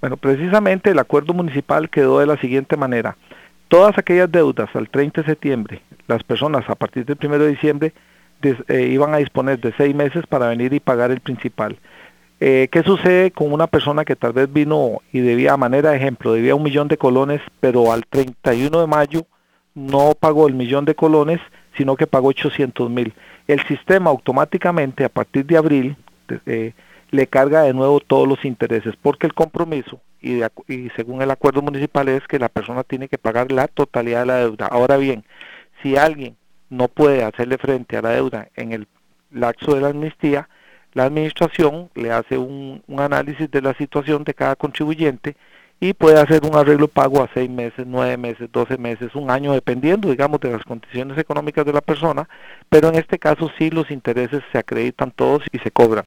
Bueno, precisamente el acuerdo municipal quedó de la siguiente manera. Todas aquellas deudas al 30 de septiembre, las personas a partir del 1 de diciembre iban a disponer de 6 meses para venir y pagar el principal. ¿Qué sucede con una persona que tal vez vino y debía, a manera de ejemplo, debía 1.000.000 de colones, pero al 31 de mayo no pagó el 1.000.000 de colones, sino que pagó 800.000? El sistema automáticamente, a partir de abril, le carga de nuevo todos los intereses, porque el compromiso, y según el acuerdo municipal, es que la persona tiene que pagar la totalidad de la deuda. Ahora bien, si alguien no puede hacerle frente a la deuda en el lapso de la amnistía, la administración le hace un análisis de la situación de cada contribuyente y puede hacer un arreglo pago a 6 meses, 9 meses, 12 meses, un año, dependiendo, digamos, de las condiciones económicas de la persona, pero en este caso sí los intereses se acreditan todos y se cobran.